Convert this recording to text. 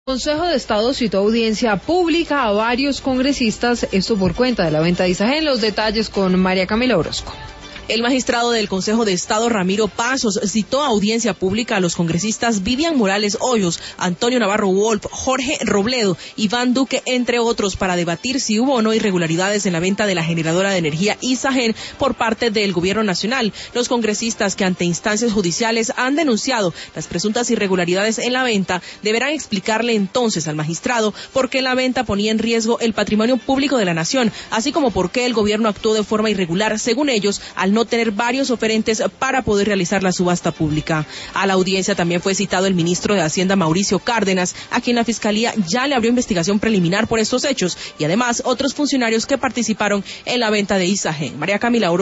Consejo de Estado citó audiencia pública a varios congresistas, esto por cuenta de la venta de Isagen. Los detalles con María Camila Orozco. El magistrado del Consejo de Estado, Ramiro Pasos, citó a audiencia pública a los congresistas Vivian Morales Hoyos, Antonio Navarro Wolf, Jorge Robledo, Iván Duque, entre otros, para debatir si hubo o no irregularidades en la venta de la generadora de energía Isagen por parte del Gobierno Nacional. Los congresistas que ante instancias judiciales han denunciado las presuntas irregularidades en la venta deberán explicarle entonces al magistrado por qué la venta ponía en riesgo el patrimonio público de la nación, así como por qué el gobierno actuó de forma irregular, según ellos, al no tener varios oferentes para poder realizar la subasta pública. A la audiencia también fue citado el ministro de Hacienda, Mauricio Cárdenas, a quien la Fiscalía ya le abrió investigación preliminar por estos hechos, y además otros funcionarios que participaron en la venta de Isagen. María Camila Orozco.